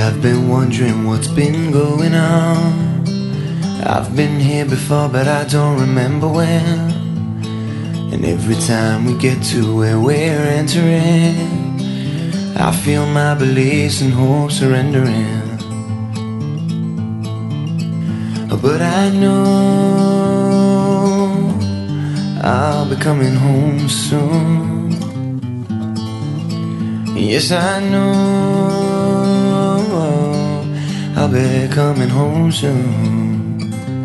I've been wondering what's been going on. I've been here before, but I don't remember when. And every time we get to where we're entering, I feel my beliefs and hope surrendering. But I know I'll be coming home soon. Yes, I know I'll be coming home soon.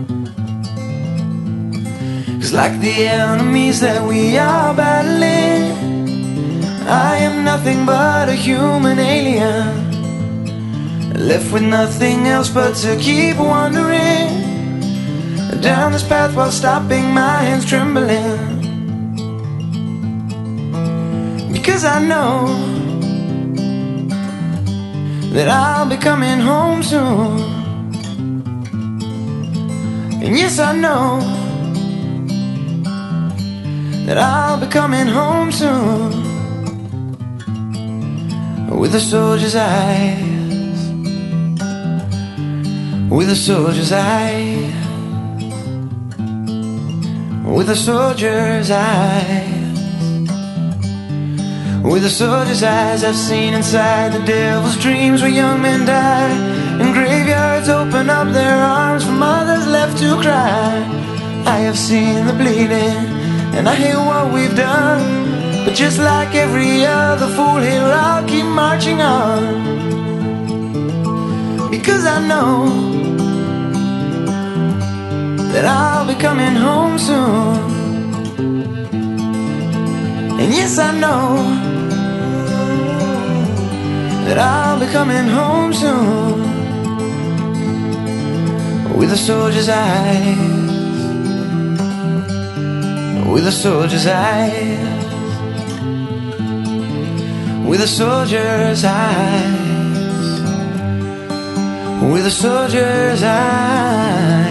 'Cause like the enemies that we are battling, I am nothing but a human alien, left with nothing else but to keep wandering down this path while stopping my hands trembling. Because I know that I'll be coming home soon. And yes, I know that I'll be coming home soon. With a soldier's eyes, with a soldier's eyes, with a soldier's eyes. With a soldier's eyes, I've seen inside the devil's dreams where young men die, and graveyards open up their arms for mothers left to cry. I have seen the bleeding, and I hear what we've done, but just like every other fool here, I'll keep marching on. Because I know that I'll be coming home soon. And yes, I know that I'll be coming home soon. With a soldier's eyes, with a soldier's eyes, with a soldier's eyes, with a soldier's eyes.